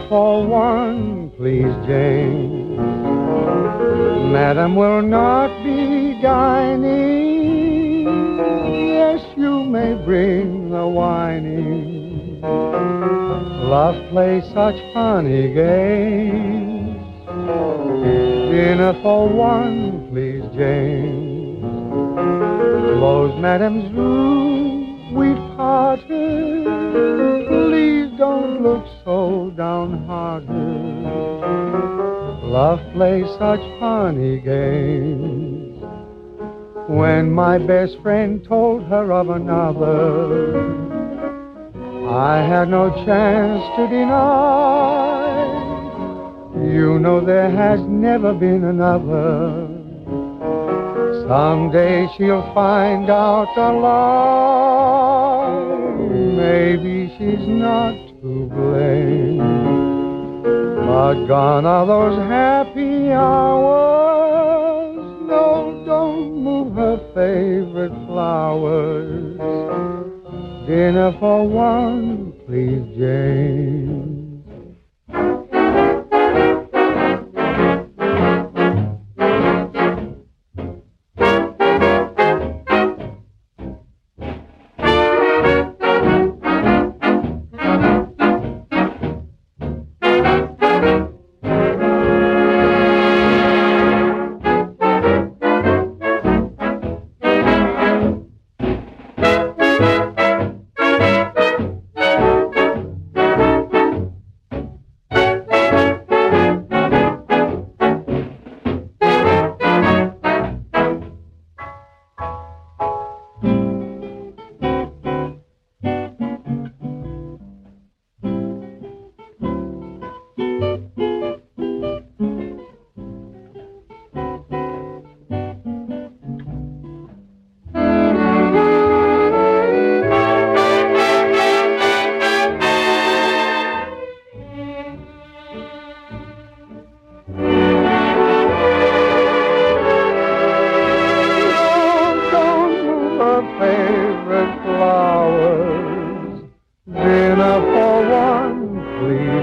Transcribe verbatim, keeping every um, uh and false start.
for one, please, Jane. Madam will not be dining. Yes, you may bring the whining. Love plays such funny games. Dinner for one, please, Jane. Close Madam's room, we've parted. Please don't look so downhearted. Love plays such funny games. When my best friend told her of another, I had no chance to deny. You know there has never been another. Someday she'll find out a lie. Maybe she's not to blame. But gone are those happy hours. No, don't move her favorite flowers. Dinner for one, please, Jane. Favorite flowers. Dinner for one, please.